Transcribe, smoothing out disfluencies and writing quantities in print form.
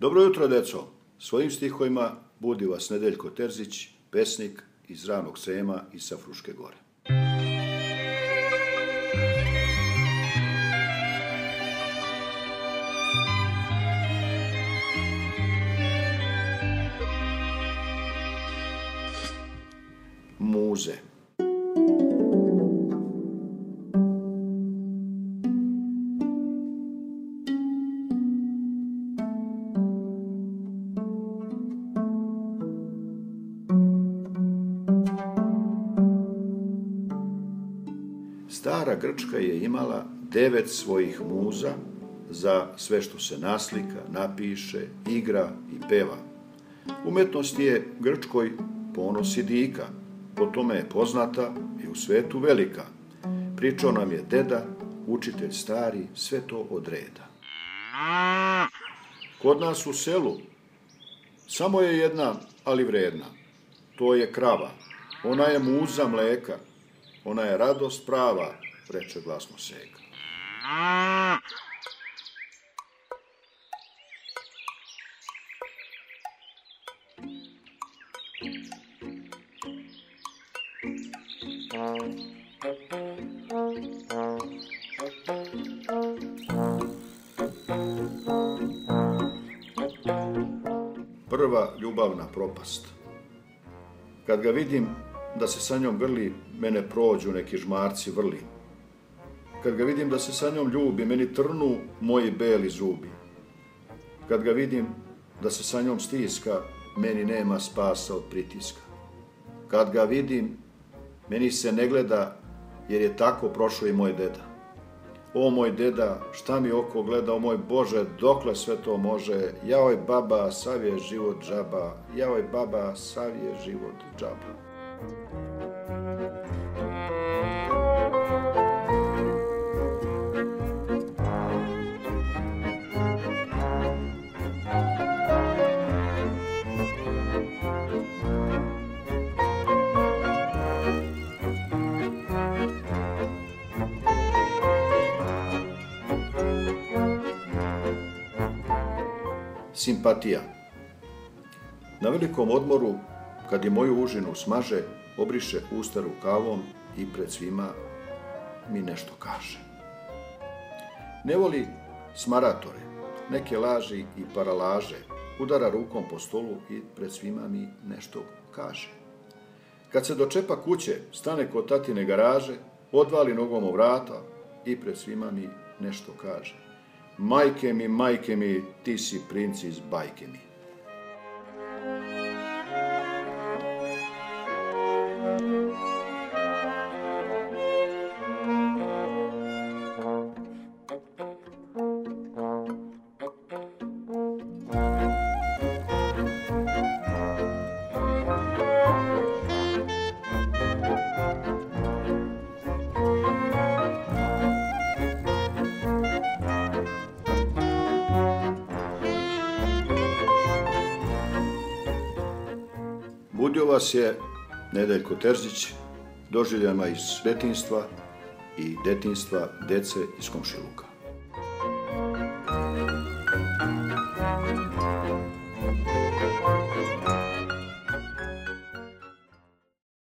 Dobro jutro, deco! Svojim stihovima budi vas Nedeljko Terzić, pesnik iz ranog Srema i sa Fruške gore. Muze. Stara Grčka je imala 9 svojih muza za sve što se naslika, napiše, igra i peva. Umetnost je Grčkoj ponos i dika, po tome je poznata i u svetu velika. Pričao nam je deda, učitelj stari, sve to od reda. Kod nas u selu samo je jedna, ali vredna. To je krava. Ona je muza mleka. Ona je radost prava, reče glasno Seka. Prva ljubavna propast. Kad ga vidim da se sa njom grli, mene prođu neki žmarci vrli. Kad ga vidim da se sa njom ljubi, meni trnu moji beli zubi. Kad ga vidim da se sa njom stiska, meni nema spasa od pritiska. Kad ga vidim, meni se ne gleda, jer je tako prošao i moj deda. O moj deda, šta mi oko gleda, o moj Bože, dokle sve to može, jaoj baba, sav je život džaba, jaoj baba, sav je život džaba. Simpatija. Na velikom odmoru, kad je moju užinu smaže, obriše usta rukavom i pred svima mi nešto kaže. Ne voli smaratore, neke laži i paralaže, udara rukom po stolu i pred svima mi nešto kaže. Kad se dočepa kuće, stane kod tatine garaže, odvali nogom u vrata i pred svima mi nešto kaže. Majke mi, ti si princ iz bajke mi. Budio vas je Nedeljko Terzić doživljajima iz detinjstva i detinjstva dece iz komšiluka.